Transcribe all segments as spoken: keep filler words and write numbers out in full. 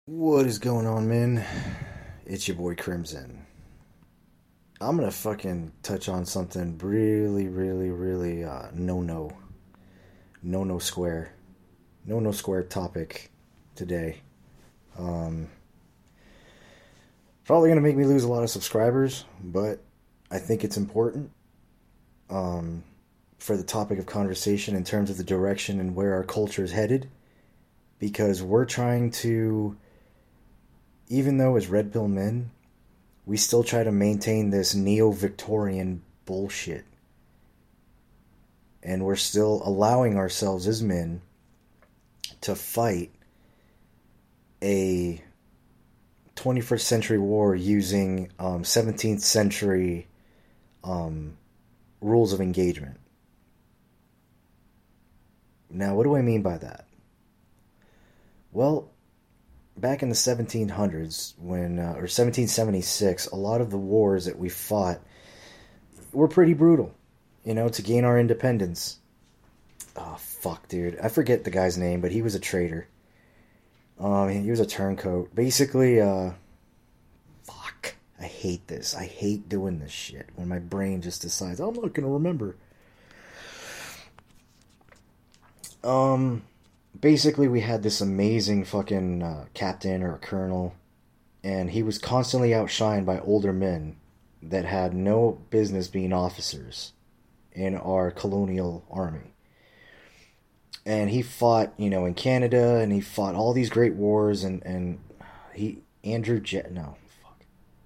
What is going on, man? It's your boy Crimson. I'm gonna fucking touch on something really, really, really uh, no-no. No-no square. No-no square topic today. Um, probably gonna make me lose a lot of subscribers, but I think it's important um, for the topic of conversation in terms of the direction and where our culture is headed. Because we're trying to... Even though as red pill men, we still try to maintain this neo-Victorian bullshit. And we're still allowing ourselves as men to fight a twenty-first century war using um, seventeenth century um, rules of engagement. Now, what do I mean by that? Well, back in the seventeen hundreds, when uh, or seventeen seventy-six, a lot of the wars that we fought were pretty brutal, you know, to gain our independence. Oh, fuck, dude. I forget the guy's name, but he was a traitor. Um, he was a turncoat. Basically, uh, fuck. I hate this. I hate doing this shit when my brain just decides, I'm not gonna remember. Um... Basically, we had this amazing fucking uh, captain or a colonel, and he was constantly outshined by older men that had no business being officers in our colonial army. And he fought, you know, in Canada, and he fought all these great wars, and, and he, Andrew Jet, no, fuck.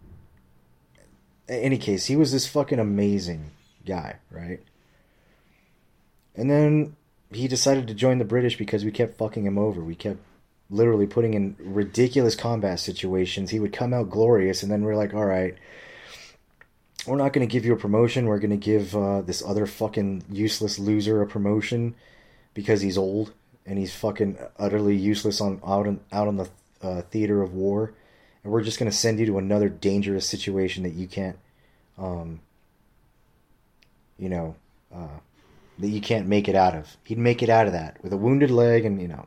In any case, he was this fucking amazing guy, right? And then he decided to join the British because we kept fucking him over. We kept literally putting in ridiculous combat situations. He would come out glorious, and then we're like, all right, we're not going to give you a promotion. We're going to give uh, this other fucking useless loser a promotion because he's old and he's fucking utterly useless on out on, out on the uh, theater of war. And we're just going to send you to another dangerous situation that you can't, um, you know... Uh, that you can't make it out of. He'd make it out of that with a wounded leg, and, you know,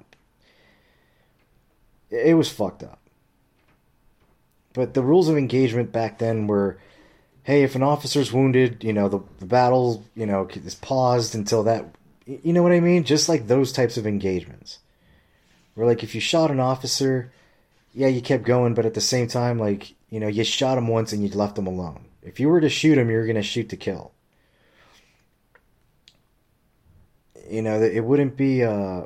it was fucked up. But the rules of engagement back then were, hey, if an officer's wounded, you know, the, the battle, you know, is paused until that, you know what I mean? Just like those types of engagements. Where, like, if you shot an officer, yeah, you kept going, but at the same time, like, you know, you shot him once and you left him alone. If you were to shoot him, you were going to shoot to kill. You know, it wouldn't be, uh,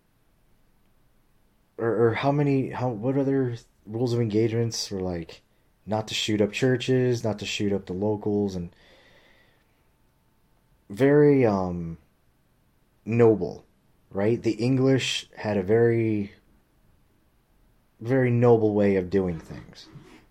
or, or how many, how, what other rules of engagements were like, not to shoot up churches, not to shoot up the locals, and very, um, noble, right? The English had a very, very noble way of doing things.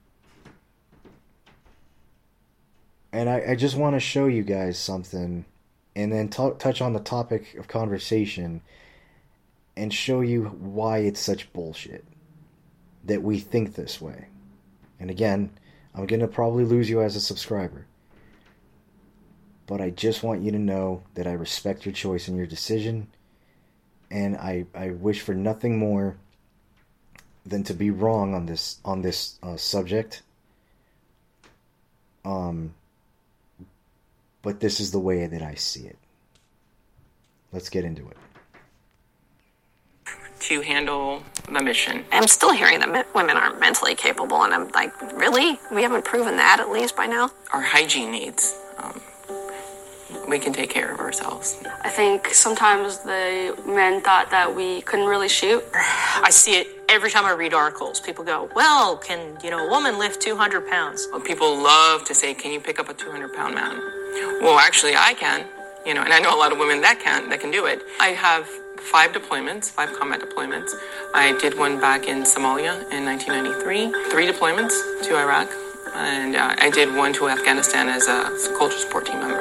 And I, I just want to show you guys something, and then t- touch on the topic of conversation and show you why it's such bullshit that we think this way. And again, I'm going to probably lose you as a subscriber. But I just want you to know that I respect your choice and your decision. And I, I wish for nothing more than to be wrong on this on this uh, subject. Um... But this is the way that I see it. Let's get into it. To handle the mission. I'm still hearing that women aren't mentally capable, and I'm like, really? We haven't proven that, at least by now? Our hygiene needs. Um, we can take care of ourselves. I think sometimes the men thought that we couldn't really shoot. I see it every time I read articles. People go, well, can, you know, a woman lift two hundred pounds? Well, people love to say, can you pick up a two hundred pound man? Well, actually, I can, you know, and I know a lot of women that can, that can do it. I have five deployments, five combat deployments. I did one back in Somalia in nineteen ninety-three, three deployments to Iraq, and uh, I did one to Afghanistan as a culture support team member.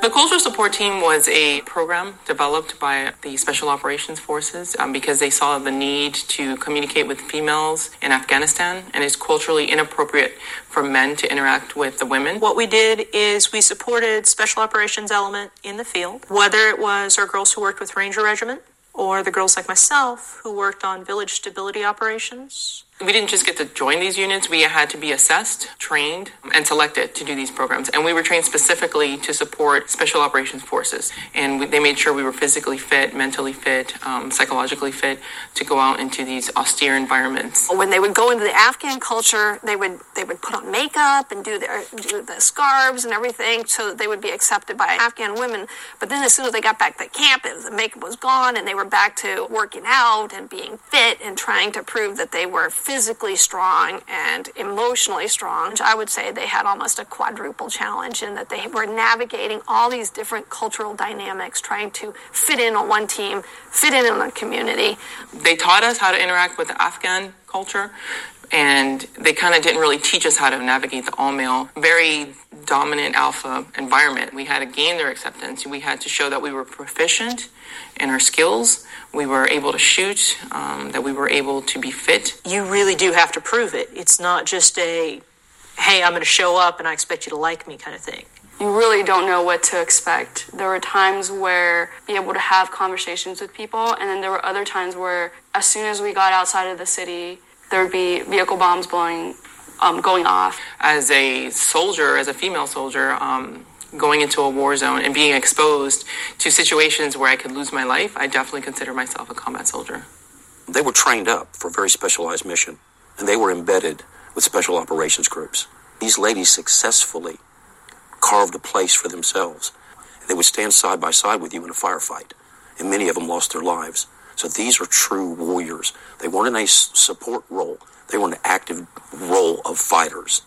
The Cultural Support Team was a program developed by the Special Operations Forces um, because they saw the need to communicate with females in Afghanistan, and it's culturally inappropriate for men to interact with the women. What we did is we supported Special Operations element in the field, whether it was our girls who worked with Ranger Regiment or the girls like myself who worked on village stability operations. We didn't just get to join these units, we had to be assessed, trained, and selected to do these programs. And we were trained specifically to support Special Operations Forces. And we, they made sure we were physically fit, mentally fit, um, psychologically fit to go out into these austere environments. When they would go into the Afghan culture, they would they would put on makeup and do their do the scarves and everything so that they would be accepted by Afghan women. But then as soon as they got back to camp, it was, the makeup was gone and they were back to working out and being fit and trying to prove that they were physically strong and emotionally strong. I would say they had almost a quadruple challenge in that they were navigating all these different cultural dynamics, trying to fit in on one team, fit in on a community. They taught us how to interact with the Afghan culture, and they kind of didn't really teach us how to navigate the all-male, very dominant alpha environment. We had to gain their acceptance. We had to show that we were proficient in our skills, we were able to shoot, um, that we were able to be fit. You really do have to prove it. It's not just a, hey, I'm going to show up and I expect you to like me kind of thing. You really don't know what to expect. There were times where be able to have conversations with people, and then there were other times where as soon as we got outside of the city, there would be vehicle bombs blowing, um, going off. As a soldier, as a female soldier, um, going into a war zone and being exposed to situations where I could lose my life, I definitely consider myself a combat soldier. They were trained up for a very specialized mission, and they were embedded with special operations groups. These ladies successfully carved a place for themselves. They would stand side by side with you in a firefight, and many of them lost their lives. So these are true warriors. They weren't in a support role. They were in an active role of fighters.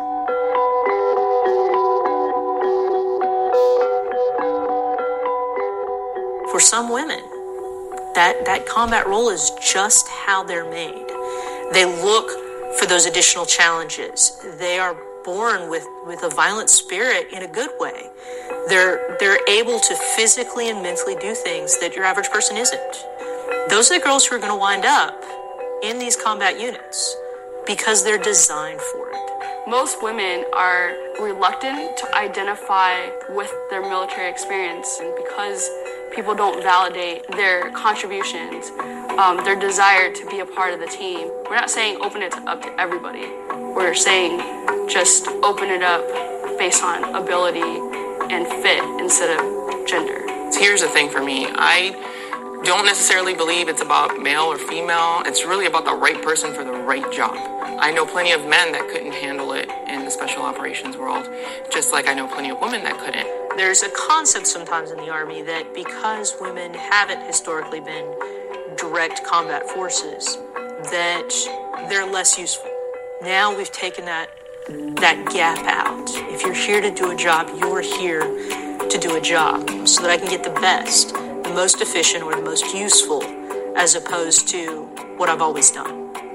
For some women, that, that combat role is just how they're made. They look for those additional challenges. They are born with, with a violent spirit in a good way. They're, they're able to physically and mentally do things that your average person isn't. Those are the girls who are going to wind up in these combat units because they're designed for it. Most women are reluctant to identify with their military experience, and because people don't validate their contributions, um, their desire to be a part of the team. We're not saying open it up to everybody. We're saying just open it up based on ability and fit instead of gender. Here's the thing for me. I don't necessarily believe it's about male or female. It's really about the right person for the right job. I know plenty of men that couldn't handle it in the special operations world, just like I know plenty of women that couldn't. There's a concept sometimes in the Army that because women haven't historically been direct combat forces, that they're less useful. Now we've taken that that gap out. If you're here to do a job, you're here to do a job so that I can get the best, the most efficient, or the most useful, as opposed to what I've always done.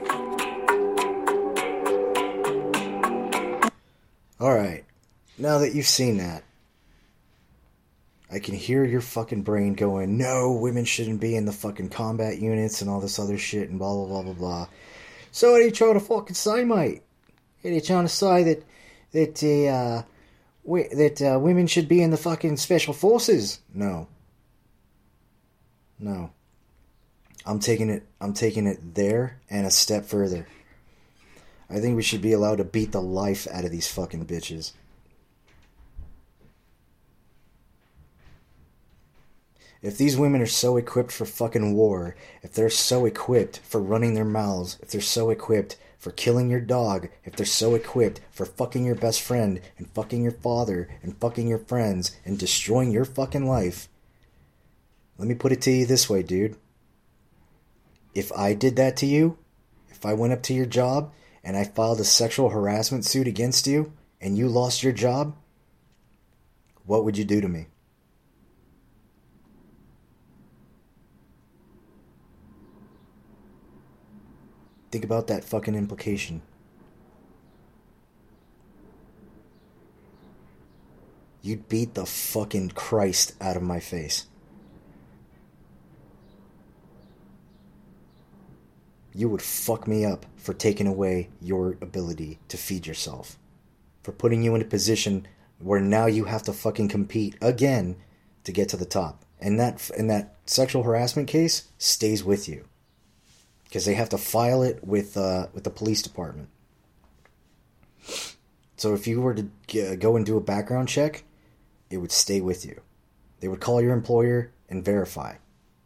Alright, now that you've seen that, I can hear your fucking brain going, no, women shouldn't be in the fucking combat units and all this other shit and blah blah blah blah blah. So what are you trying to fucking say, mate? Are you trying to say that that uh, w- that uh, women should be in the fucking special forces? No. No. I'm taking it I'm taking it there and a step further. I think we should be allowed to beat the life out of these fucking bitches. If these women are so equipped for fucking war, if they're so equipped for running their mouths, if they're so equipped for killing your dog, if they're so equipped for fucking your best friend and fucking your father and fucking your friends and destroying your fucking life, let me put it to you this way, dude. If I did that to you, if I went up to your job and I filed a sexual harassment suit against you and you lost your job, what would you do to me? Think about that fucking implication. you'd beat the fucking Christ out of my face. You would fuck me up for taking away your ability to feed yourself. For putting you in a position where now you have to fucking compete again to get to the top. And that, and that sexual harassment case stays with you. Because they have to file it with, uh, with the police department. So if you were to g- go and do a background check, it would stay with you. They would call your employer and verify.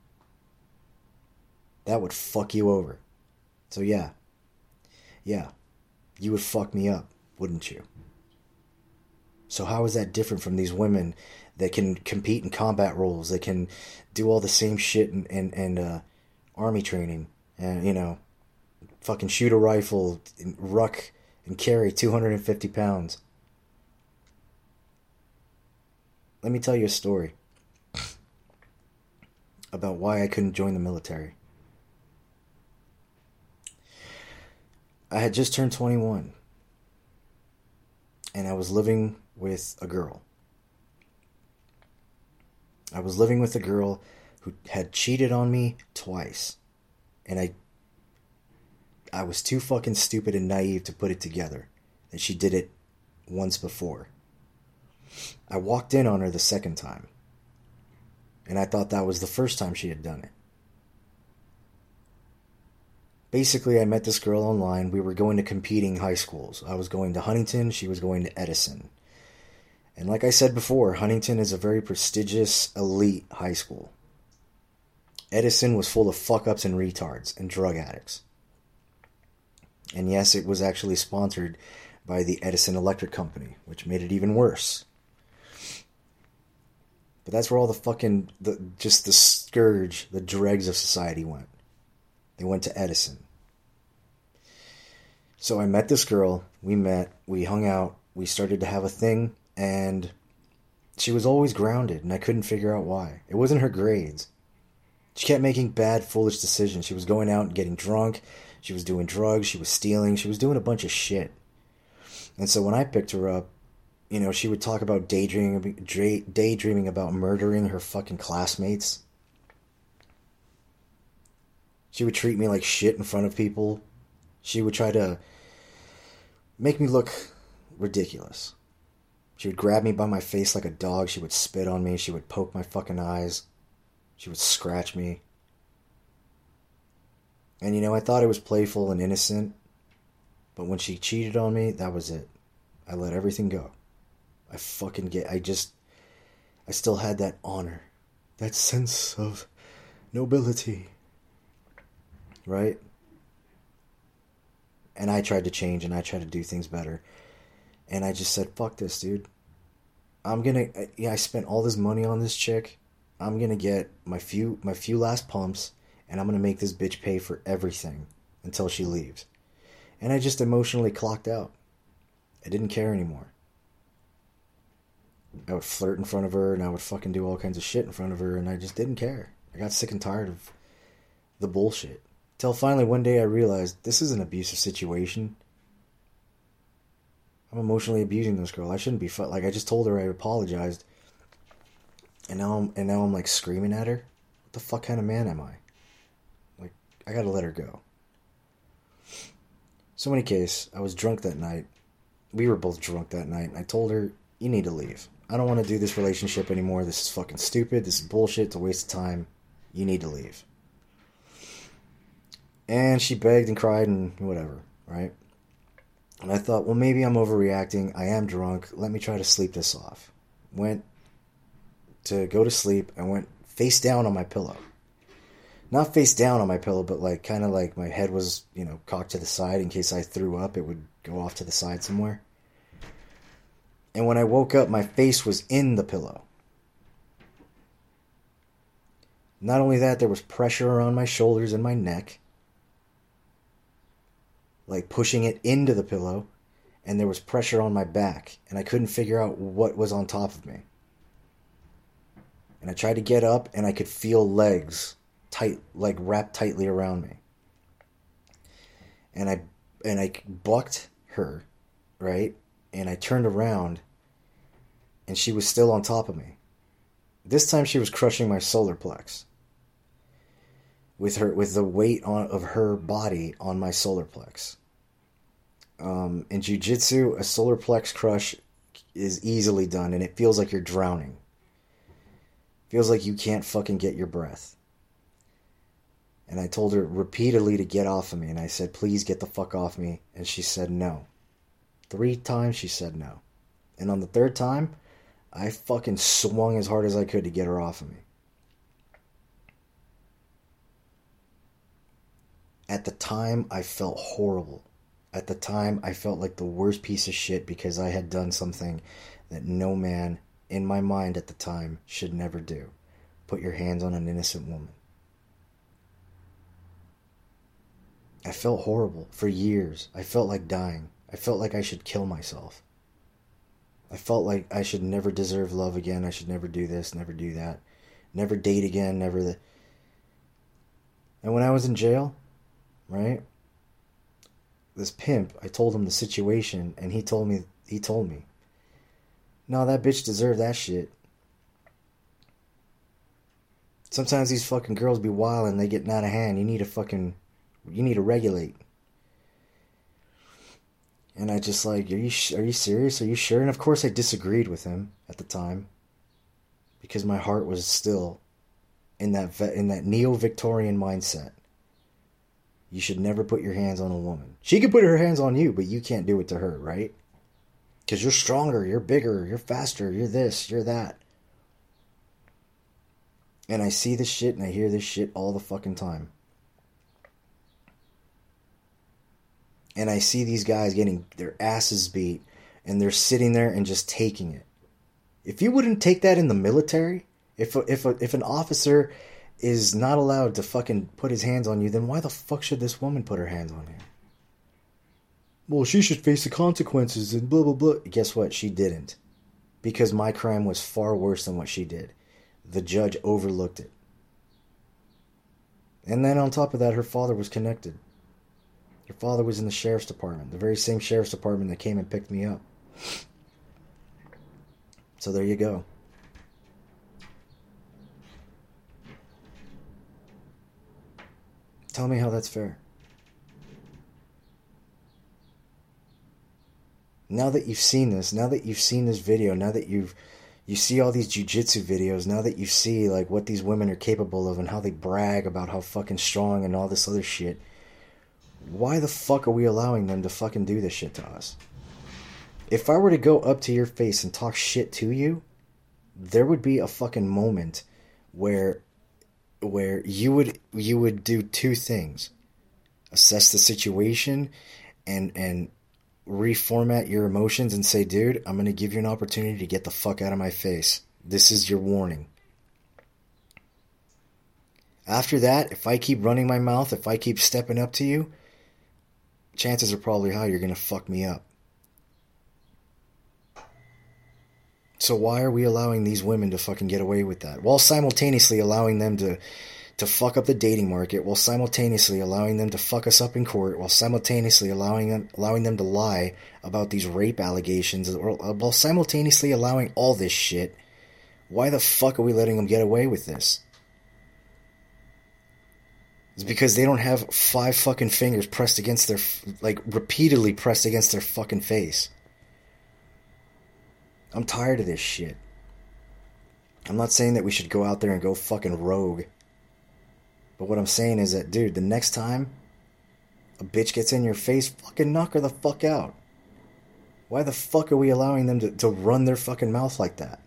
That would fuck you over. So yeah. Yeah. You would fuck me up, wouldn't you? So how is that different from these women that can compete in combat roles, that can do all the same shit and, and, and uh, army training, and, you know, fucking shoot a rifle, and ruck, and carry two hundred fifty pounds? Let me tell you a story about why I couldn't join the military. I had just turned twenty-one, and I was living with a girl. I was living with a girl who had cheated on me twice, and I I was too fucking stupid and naive to put it together that she did it once before. I walked in on her the second time, and I thought that was the first time she had done it. Basically, I met this girl online. We were going to competing high schools. I was going to Huntington. She was going to Edison. And like I said before, Huntington is a very prestigious, elite high school. Edison was full of fuck-ups and retards and drug addicts. And yes, it was actually sponsored by the Edison Electric Company, which made it even worse. But that's where all the fucking, the, just the scourge, the dregs of society went. They went to Edison. So I met this girl, we met, we hung out, we started to have a thing, and she was always grounded, and I couldn't figure out why. It wasn't her grades. She kept making bad, foolish decisions. She was going out and getting drunk, she was doing drugs, she was stealing, she was doing a bunch of shit. And so when I picked her up, you know, she would talk about daydreaming, daydreaming about murdering her fucking classmates. She would treat me like shit in front of people. She would try to make me look ridiculous. She would grab me by my face like a dog. She would spit on me. She would poke my fucking eyes. She would scratch me. And, you know, I thought it was playful and innocent. But when she cheated on me, that was it. I let everything go. I fucking get... I just... I still had that honor. That sense of nobility. Right? And I tried to change, and I tried to do things better. And I just said, fuck this, dude. I'm gonna... Yeah, I spent all this money on this chick. I'm gonna get my few my few last pumps, and I'm gonna make this bitch pay for everything until she leaves. And I just emotionally clocked out. I didn't care anymore. I would flirt in front of her, and I would fucking do all kinds of shit in front of her, and I just didn't care. I got sick and tired of the bullshit. Till finally one day I realized this is an abusive situation. I'm emotionally abusing this girl. I shouldn't be fu- like I just told her I apologized. And now I'm and now I'm like screaming at her. What the fuck kind of man am I? Like, I gotta let her go. So in any case, I was drunk that night. We were both drunk that night. And I told her, you need to leave. I don't want to do this relationship anymore. This is fucking stupid. This is bullshit. It's a waste of time. You need to leave. And she begged and cried and whatever, right? And I thought, well, maybe I'm overreacting. I am drunk. Let me try to sleep this off. Went to go to sleep. I went face down on my pillow. Not face down on my pillow, but like kind of like my head was, you know, cocked to the side in case I threw up. It would go off to the side somewhere. And when I woke up, my face was in the pillow. Not only that, there was pressure around my shoulders and my neck. Like pushing it into the pillow. And there was pressure on my back. And I couldn't figure out what was on top of me. And I tried to get up and I could feel legs tight, like wrapped tightly around me. And I and I bucked her, right? And I turned around and she was still on top of me. This time she was crushing my solar plex. With her, with the weight on, of her body on my solar plex. Um, in jiu-jitsu, a solar plex crush is easily done, and it feels like you're drowning. Feels like you can't fucking get your breath. And I told her repeatedly to get off of me, and I said, please get the fuck off me, and she said no. Three times she said no. And on the third time, I fucking swung as hard as I could to get her off of me. At the time, I felt horrible. At the time, I felt like the worst piece of shit because I had done something that no man, in my mind at the time, should never do. Put your hands on an innocent woman. I felt horrible for years. I felt like dying. I felt like I should kill myself. I felt like I should never deserve love again. I should never do this, never do that. Never date again, never the... And when I was in jail, right? This pimp, I told him the situation, and he told me, he told me, no, that bitch deserved that shit. Sometimes these fucking girls be wild and they getting out of hand. You need to fucking, you need to regulate. And I just like, are you, are you serious? Are you sure? And of course I disagreed with him at the time. Because my heart was still in that, in that neo-Victorian mindset. You should never put your hands on a woman. She can put her hands on you, but you can't do it to her, right? Because you're stronger, you're bigger, you're faster, you're this, you're that. And I see this shit and I hear this shit all the fucking time. And I see these guys getting their asses beat and they're sitting there and just taking it. If you wouldn't take that in the military, if a, if a, if an officer is not allowed to fucking put his hands on you, then why the fuck should this woman put her hands on you? Well, she should face the consequences and blah, blah, blah. Guess what? She didn't. Because my crime was far worse than what she did. The judge overlooked it. And then on top of that, her father was connected. Her father was in the sheriff's department. The very same sheriff's department that came and picked me up. So there you go. Tell me how that's fair. Now that you've seen this, now that you've seen this video, now that you've you see all these jiu-jitsu videos, now that you see like what these women are capable of and how they brag about how fucking strong and all this other shit, why the fuck are we allowing them to fucking do this shit to us? If I were to go up to your face and talk shit to you, there would be a fucking moment where where you would you would do two things. Assess the situation and and reformat your emotions and say, dude, I'm going to give you an opportunity to get the fuck out of my face. This is your warning. After that, if I keep running my mouth, if I keep stepping up to you, chances are probably high you're going to fuck me up. So why are we allowing these women to fucking get away with that? While simultaneously allowing them to, to fuck up the dating market, while simultaneously allowing them to fuck us up in court, while simultaneously allowing them, allowing them to lie about these rape allegations, or while simultaneously allowing all this shit, why the fuck are we letting them get away with this? It's because they don't have five fucking fingers pressed against their, like, repeatedly pressed against their fucking face. I'm tired of this shit. I'm not saying that we should go out there and go fucking rogue. But what I'm saying is that, dude, the next time a bitch gets in your face, fucking knock her the fuck out. Why the fuck are we allowing them to, to run their fucking mouth like that?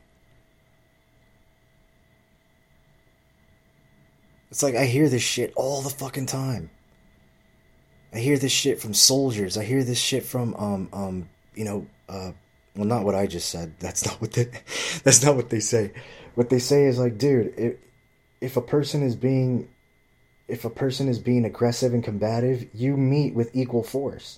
It's like I hear this shit all the fucking time. I hear this shit from soldiers. I hear this shit from, um, um, you know, uh, well, not what I just said. That's not what they, that's not what they say. What they say is like, dude, if, if a person is being, if a person is being aggressive and combative, you meet with equal force.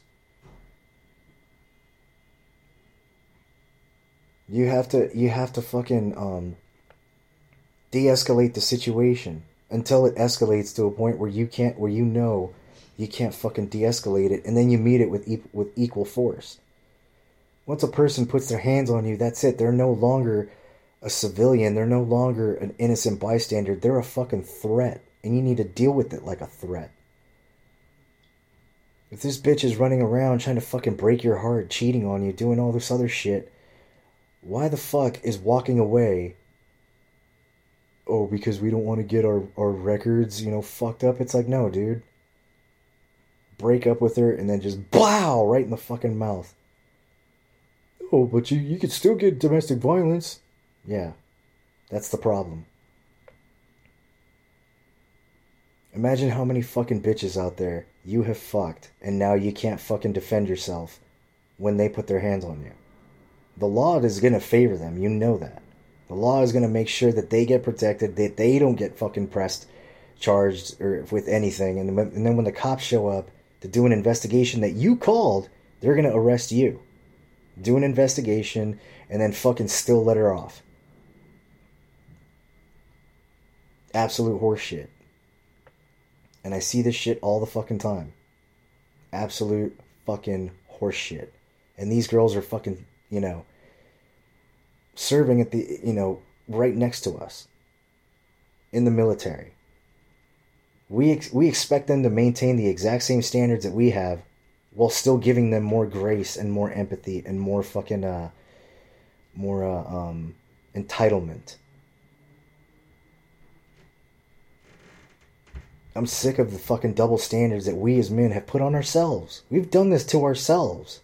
You have to, you have to fucking, um, de-escalate the situation until it escalates to a point where you can't, where you know you can't fucking de-escalate it, and then you meet it with e- with equal force. Once a person puts their hands on you, that's it. They're no longer a civilian. They're no longer an innocent bystander. They're a fucking threat. And you need to deal with it like a threat. If this bitch is running around trying to fucking break your heart, cheating on you, doing all this other shit, why the fuck is walking away? Oh, because we don't want to get our, our records, you know, fucked up? It's like, no, dude. Break up with her and then just blow right in the fucking mouth. Oh, but you, you could still get domestic violence. Yeah, that's the problem. Imagine how many fucking bitches out there you have fucked and now you can't fucking defend yourself when they put their hands on you. The law is going to favor them, you know that. The law is going to make sure that they get protected, that they don't get fucking pressed, charged or with anything. And then, and then when the cops show up to do an investigation that you called, they're going to arrest you. Do an investigation and then fucking still let her off. Absolute horseshit. And I see this shit all the fucking time. Absolute fucking horseshit. And these girls are fucking, you know, serving at the, you know, right next to us. In the military. We ex- we expect them to maintain the exact same standards that we have while still giving them more grace and more empathy and more fucking, uh, more, uh, um, entitlement. I'm sick of the fucking double standards that we as men have put on ourselves. We've done this to ourselves.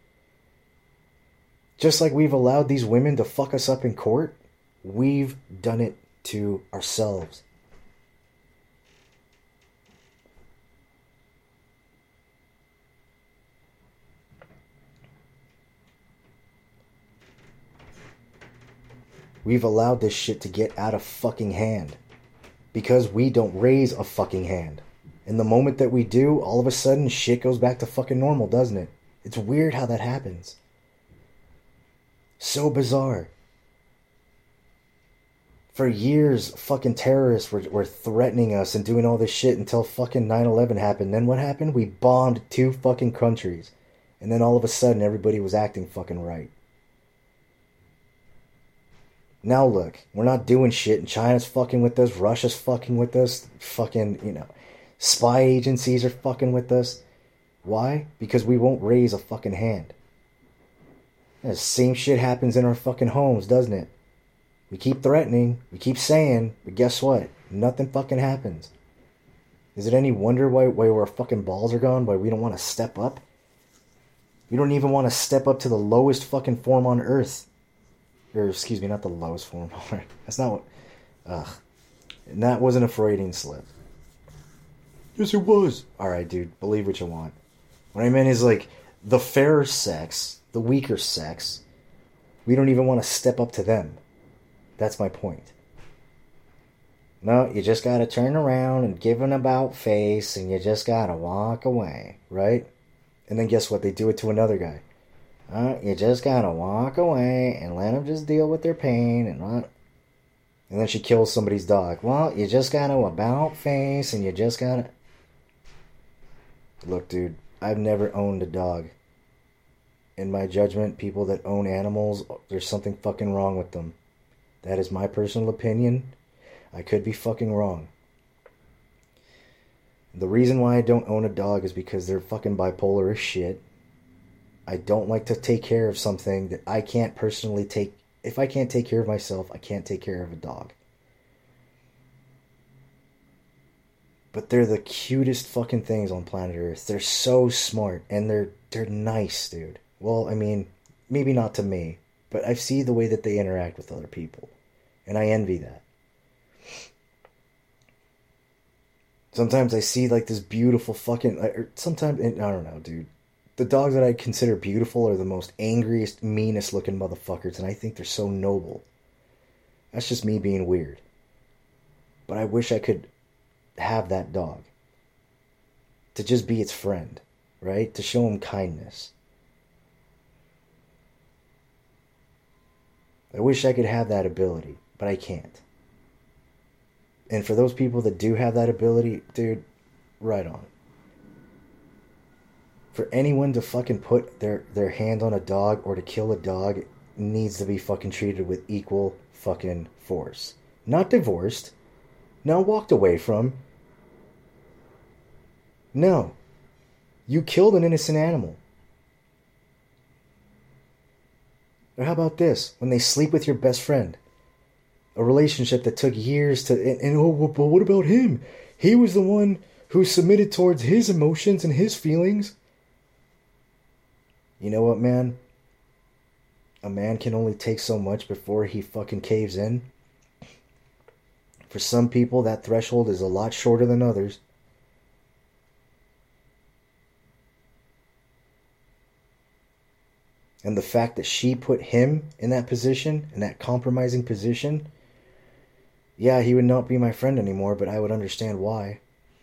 Just like we've allowed these women to fuck us up in court, we've done it to ourselves. We've allowed this shit to get out of fucking hand. Because we don't raise a fucking hand. And the moment that we do, all of a sudden, shit goes back to fucking normal, doesn't it? It's weird how that happens. So bizarre. For years, fucking terrorists were, were threatening us and doing all this shit until fucking nine eleven happened. Then what happened? We bombed two fucking countries. And then all of a sudden, everybody was acting fucking right. Now look, we're not doing shit and China's fucking with us, Russia's fucking with us, fucking, you know, spy agencies are fucking with us. Why? Because we won't raise a fucking hand. The same shit happens in our fucking homes, doesn't it? We keep threatening, we keep saying, but guess what? Nothing fucking happens. Is it any wonder why, why our fucking balls are gone? Why we don't want to step up? We don't even want to step up to the lowest fucking form on earth. Or, excuse me, not the lowest form. That's not what... Ugh. And that wasn't a Freudian slip. Yes, it was. Alright, dude. Believe what you want. What I meant is, like, the fairer sex, the weaker sex, we don't even want to step up to them. That's my point. No, you just gotta turn around and give an about face, and you just gotta walk away, right? And then guess what? They do it to another guy. Uh, you just gotta walk away and let them just deal with their pain and not. And then she kills somebody's dog. Well, you just gotta about face and you just gotta. Look, dude, I've never owned a dog. In my judgment, people that own animals, there's something fucking wrong with them. That is my personal opinion. I could be fucking wrong. The reason why I don't own a dog is because they're fucking bipolar as shit. I don't like to take care of something that I can't personally take. If I can't take care of myself, I can't take care of a dog. But they're the cutest fucking things on planet Earth. They're so smart and they're they're nice, dude. Well, I mean, maybe not to me, but I see the way that they interact with other people, and I envy that. Sometimes I see like this beautiful fucking. Or sometimes I don't know, dude. The dogs that I consider beautiful are the most angriest, meanest looking motherfuckers, and I think they're so noble. That's just me being weird. But I wish I could have that dog. To just be its friend, right? To show him kindness. I wish I could have that ability, but I can't. And for those people that do have that ability, dude, right on. For anyone to fucking put their, their hand on a dog or to kill a dog needs to be fucking treated with equal fucking force. Not divorced. Not walked away from. No. You killed an innocent animal. Or how about this? When they sleep with your best friend. A relationship that took years to... And, and oh, but what about him? He was the one who submitted towards his emotions and his feelings. You know what, man? A man can only take so much before he fucking caves in. For some people, that threshold is a lot shorter than others. And the fact that she put him in that position, in that compromising position, yeah, he would not be my friend anymore, but I would understand why.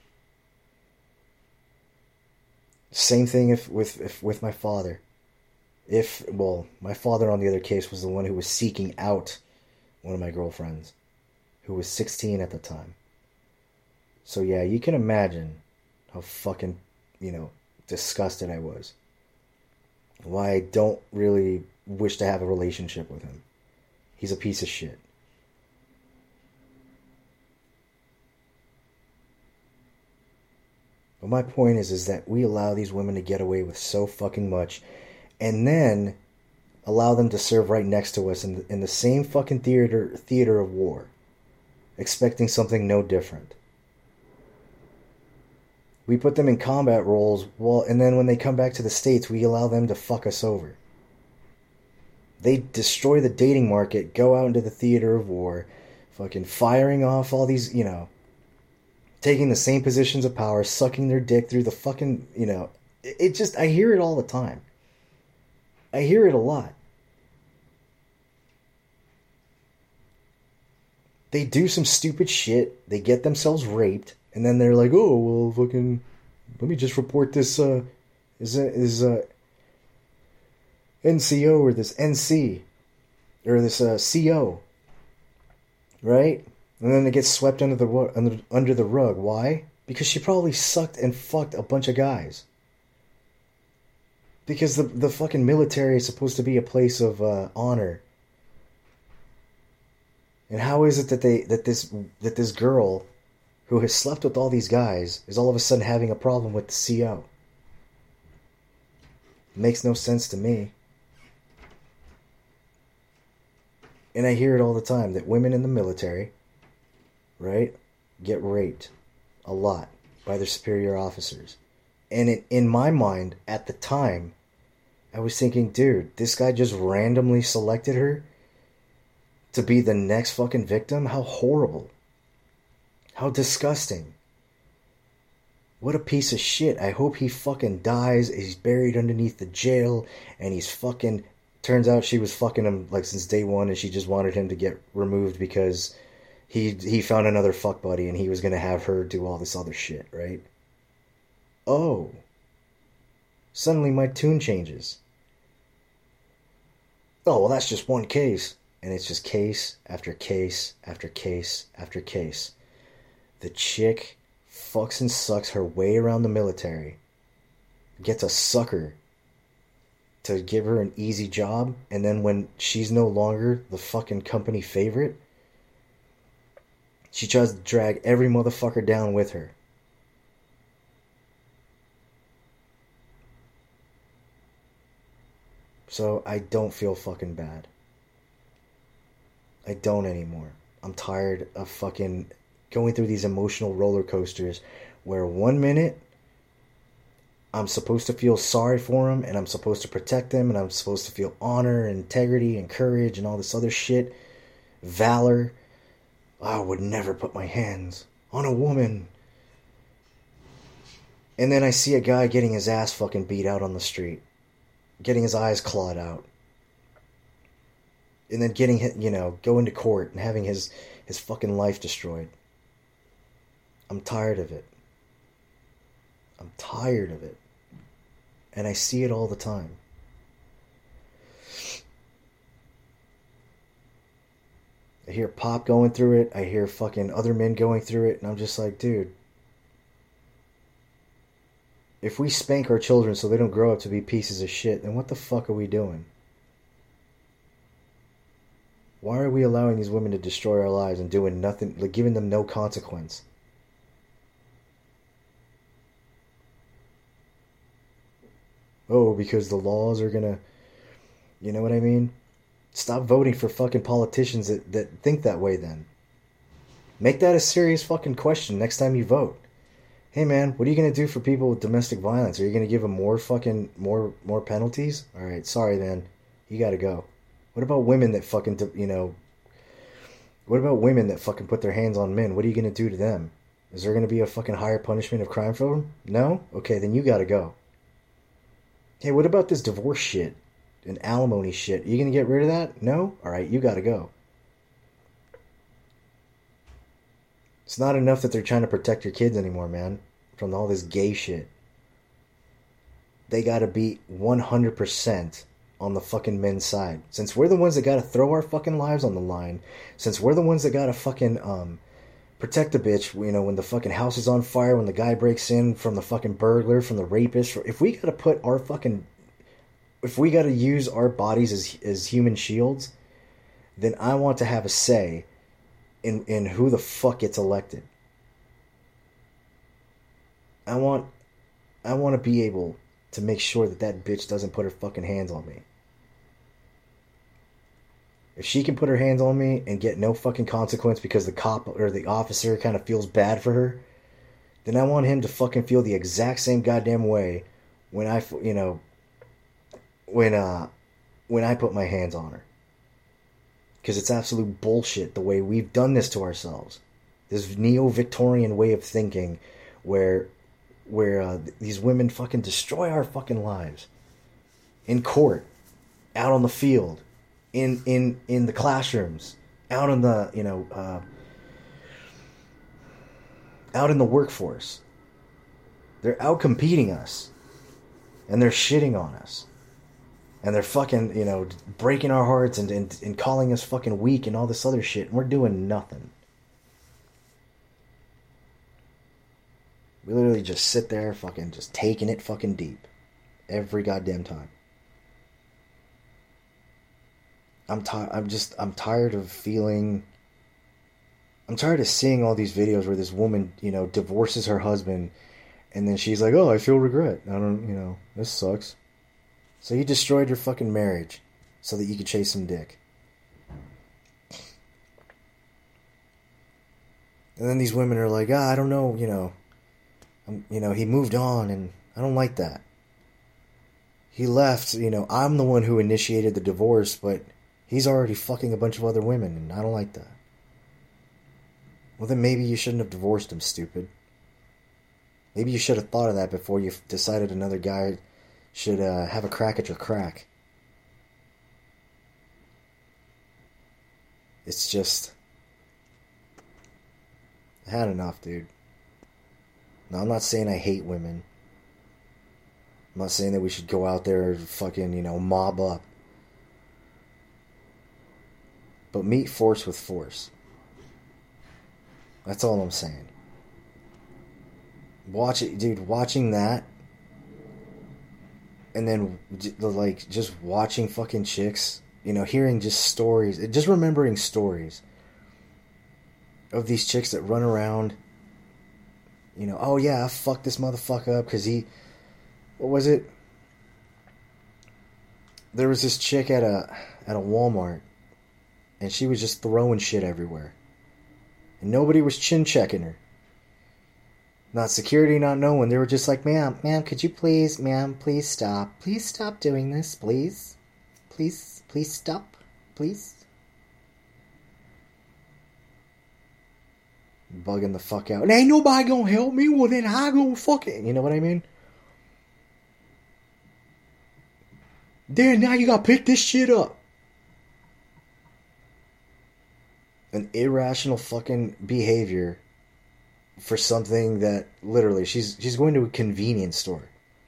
Same thing if with if with my father. If, well, my father on the other case was the one who was seeking out one of my girlfriends, who was sixteen at the time. So yeah, you can imagine how fucking, you know, disgusted I was. Why I don't really wish to have a relationship with him. He's a piece of shit. But my point is, is that we allow these women to get away with so fucking much, and then allow them to serve right next to us in the, in the same fucking theater theater of war, expecting something no different. We put them in combat roles, well, and then when they come back to the States, we allow them to fuck us over. They destroy the dating market, go out into the theater of war, fucking firing off all these, you know, taking the same positions of power, sucking their dick through the fucking, you know, it, it just, I hear it all the time. I hear it a lot. They do some stupid shit, they get themselves raped, and then they're like, oh, well, fucking, let me just report this, uh, is, is, uh, N C O or this N C, or this, uh, C O, right? And then it gets swept under the, under, under the rug. Why? Because she probably sucked and fucked a bunch of guys. Because the, the fucking military is supposed to be a place of, uh, honor. And how is it that they, that this, that this girl who has slept with all these guys is all of a sudden having a problem with the C O? It makes no sense to me. And I hear it all the time, that women in the military, right, get raped a lot by their superior officers. And it, in my mind, at the time, I was thinking, dude, this guy just randomly selected her to be the next fucking victim? How horrible. How disgusting. What a piece of shit. I hope he fucking dies. He's buried underneath the jail. And he's fucking... Turns out she was fucking him like since day one. And she just wanted him to get removed because he he found another fuck buddy. And he was going to have her do all this other shit, right? Oh. Suddenly my tune changes. Oh, well, that's just one case. And it's just case after case after case after case. The chick fucks and sucks her way around the military. Gets a sucker to give her an easy job. And then when she's no longer the fucking company favorite, she tries to drag every motherfucker down with her. So I don't feel fucking bad. I don't anymore. I'm tired of fucking going through these emotional roller coasters where one minute I'm supposed to feel sorry for him and I'm supposed to protect him and I'm supposed to feel honor and integrity and courage and all this other shit. Valor. I would never put my hands on a woman. And then I see a guy getting his ass fucking beat out on the street. Getting his eyes clawed out. And then getting, you know, going to court and having his, his fucking life destroyed. I'm tired of it. I'm tired of it. And I see it all the time. I hear Pop going through it. I hear fucking other men going through it. And I'm just like, dude. if we spank our children so they don't grow up to be pieces of shit, then what the fuck are we doing? Why are we allowing these women to destroy our lives and doing nothing, like giving them no consequence? Oh, because the laws are gonna, you know what I mean? Stop voting for fucking politicians that, that think that way then. Make that a serious fucking question next time you vote. Hey man, what are you gonna do for people with domestic violence? Are you gonna give them more fucking, more, more penalties? Alright, sorry man, you gotta go. What about women that fucking, you know, what about women that fucking put their hands on men? What are you gonna do to them? Is there gonna be a fucking higher punishment of crime for them? No? Okay, then you gotta go. Hey, what about this divorce shit and alimony shit? Are you gonna get rid of that? No? Alright, you gotta go. It's not enough that they're trying to protect your kids anymore, man, from all this gay shit. They gotta be one hundred percent on the fucking men's side. Since we're the ones that gotta throw our fucking lives on the line, since we're the ones that gotta fucking, um, protect the bitch, you know, when the fucking house is on fire, when the guy breaks in, from the fucking burglar, from the rapist, if we gotta put our fucking, if we gotta use our bodies as, as human shields, then I want to have a say in, in who the fuck gets elected. I want, I want to be able to make sure that that bitch doesn't put her fucking hands on me. If she can put her hands on me and get no fucking consequence because the cop or the officer kind of feels bad for her, then I want him to fucking feel the exact same goddamn way when I, you know, when, uh, when I put my hands on her. Because it's absolute bullshit the way we've done this to ourselves. This neo-Victorian way of thinking where, where, uh, these women fucking destroy our fucking lives. In court, out on the field, in, in, in the classrooms, out in the, you know, uh, out in the workforce. They're out competing us. And they're shitting on us. And they're fucking, you know, breaking our hearts and, and, and calling us fucking weak and all this other shit. And we're doing nothing. We literally just sit there fucking just taking it fucking deep. Every goddamn time. I'm tired. I'm just, I'm tired of feeling, I'm tired of seeing all these videos where this woman, you know, divorces her husband. And then she's like, oh, I feel regret. I don't, you know, this sucks. So you destroyed your fucking marriage so that you could chase some dick. And then these women are like, ah, I don't know, you know, I'm, you know, he moved on and I don't like that. He left, you know, I'm the one who initiated the divorce, but he's already fucking a bunch of other women and I don't like that. Well, then maybe you shouldn't have divorced him, stupid. Maybe you should have thought of that before you decided another guy should uh, have a crack at your crack. It's just, I had enough, dude. Now, I'm not saying I hate women. I'm not saying that we should go out there and fucking, you know, mob up. But meet force with force. That's all I'm saying. Watch it, dude, watching that. And then, like, just watching fucking chicks, you know, hearing just stories, just remembering stories of these chicks that run around, you know, oh yeah, I fucked this motherfucker up because he, what was it? There was this chick at a, at a Walmart, and she was just throwing shit everywhere. And nobody was chin checking her. Not security, not no one. They were just like, ma'am, ma'am, could you please, ma'am, please stop. Please stop doing this, please. Please, please stop, please. Bugging the fuck out. And ain't nobody gonna help me, well then I gonna fuck it. You know what I mean? Then now you gotta pick this shit up. An irrational fucking behavior for something that literally she's she's going to a convenience store.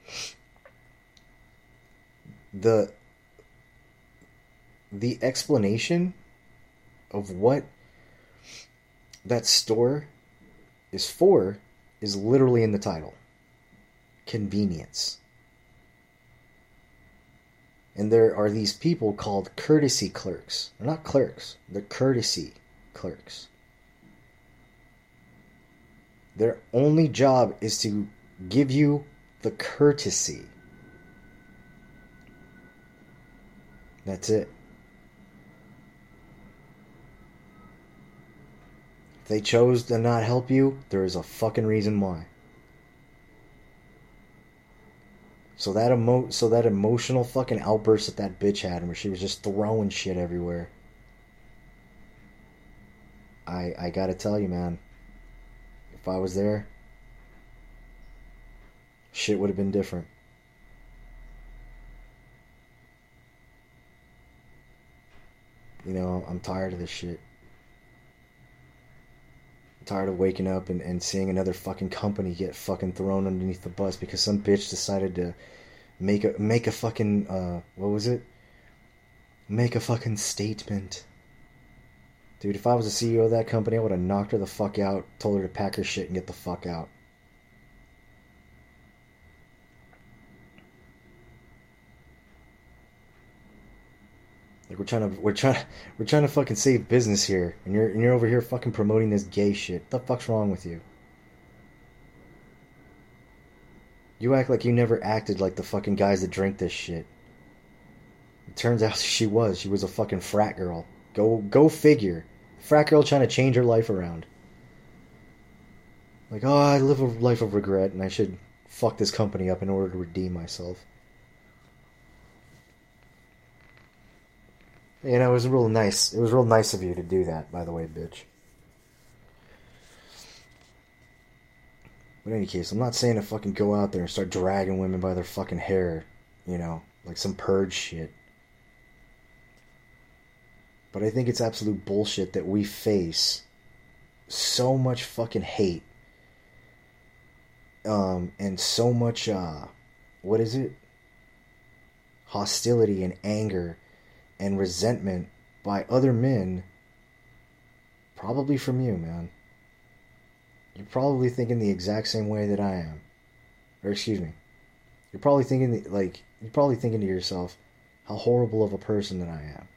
The the explanation of what that store is for is literally in the title. convenience. And there are these people called courtesy clerks. They're not clerks. They're courtesy clerks. Their only job is to give you the courtesy. That's it. If they chose to not help you, there is a fucking reason why. So that emo- so that emotional fucking outburst that that bitch had, where she was just throwing shit everywhere. I I gotta tell you, man. If I was there, shit would have been different. You know, I'm tired of this shit. I'm tired of waking up and, and seeing another fucking company get fucking thrown underneath the bus because some bitch decided to make a make a fucking uh what was it? Make a fucking statement. Dude, if I was the C E O of that company, I would have knocked her the fuck out, told her to pack her shit and get the fuck out. Like we're trying to we're trying we're trying to fucking save business here, and you're and you're over here fucking promoting this gay shit. What the fuck's wrong with you? You act like you never acted like the fucking guys that drink this shit. It turns out she was. She was a fucking frat girl. Go go figure. Frat girl trying to change her life around. Like, oh, I live a life of regret and I should fuck this company up in order to redeem myself. You know, it was real nice. It was real nice of you to do that, by the way, bitch. But in any case, I'm not saying to fucking go out there and start dragging women by their fucking hair, you know, like some purge shit. But I think it's absolute bullshit that we face so much fucking hate. Um, and so much, uh, what is it? Hostility and anger and resentment by other men. Probably from you, man. You're probably thinking the exact same way that I am. Or excuse me. You're probably thinking, like, you're probably thinking to yourself how horrible of a person that I am.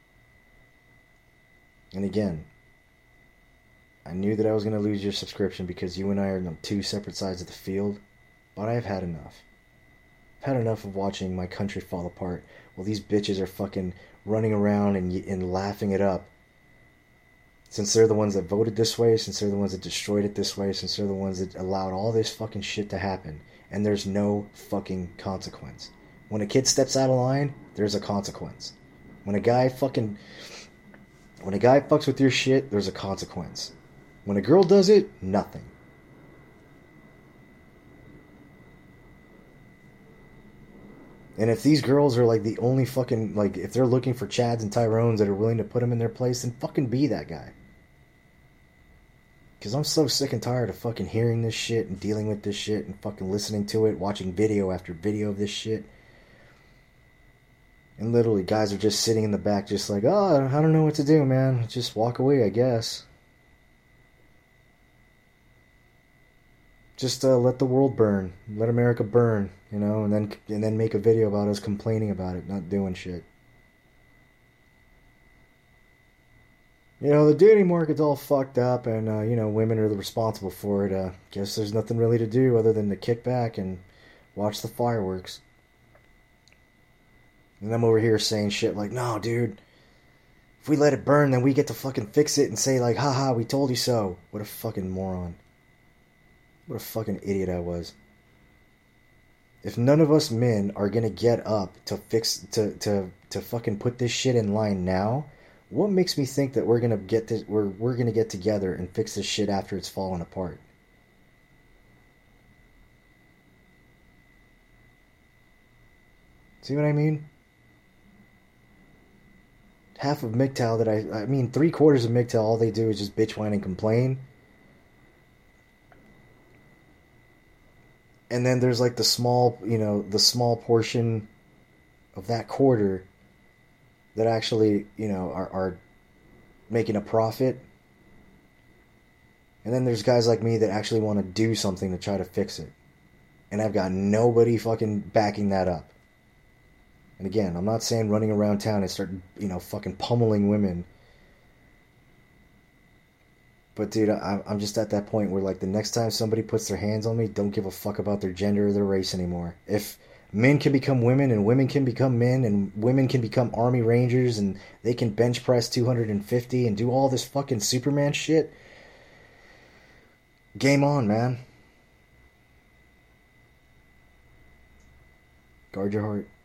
And again, I knew that I was going to lose your subscription because you and I are on two separate sides of the field, but I've had enough. I've had enough of watching my country fall apart while these bitches are fucking running around and, and laughing it up. Since they're the ones that voted this way, since they're the ones that destroyed it this way, since they're the ones that allowed all this fucking shit to happen, and there's no fucking consequence. When a kid steps out of line, there's a consequence. When a guy fucking... When a guy fucks with your shit, there's a consequence. When a girl does it, nothing. And if these girls are like the only fucking, like, if they're looking for Chads and Tyrones that are willing to put them in their place, then fucking be that guy. Because I'm so sick and tired of fucking hearing this shit and dealing with this shit and fucking listening to it, watching video after video of this shit. And literally, guys are just sitting in the back just like, oh, I don't know what to do, man. Just walk away, I guess. Just uh, let the world burn. Let America burn, you know, and then and then make a video about us complaining about it, not doing shit. You know, the dating market's all fucked up, and, uh, you know, women are responsible for it. Uh, guess there's nothing really to do other than to kick back and watch the fireworks. And I'm over here saying shit like, no, dude, if we let it burn, then we get to fucking fix it and say, like, haha, we told you so. What a fucking moron. What a fucking idiot I was. If none of us men are gonna get up to fix, to, to, to fucking put this shit in line now, what makes me think that we're gonna get this, we're, we're gonna get together and fix this shit after it's fallen apart? See what I mean? Half of M G T O W that I, I mean, three quarters of M G T O W, all they do is just bitch, whine, and complain. And then there's like the small, you know, the small portion of that quarter that actually, you know, are, are making a profit. And then there's guys like me that actually want to do something to try to fix it. And I've got nobody fucking backing that up. And again, I'm not saying running around town and start, you know, fucking pummeling women. But dude, I, I'm just at that point where, like, the next time somebody puts their hands on me, don't give a fuck about their gender or their race anymore. If men can become women and women can become men and women can become Army Rangers and they can bench press two hundred fifty and do all this fucking Superman shit, game on, man. Guard your heart.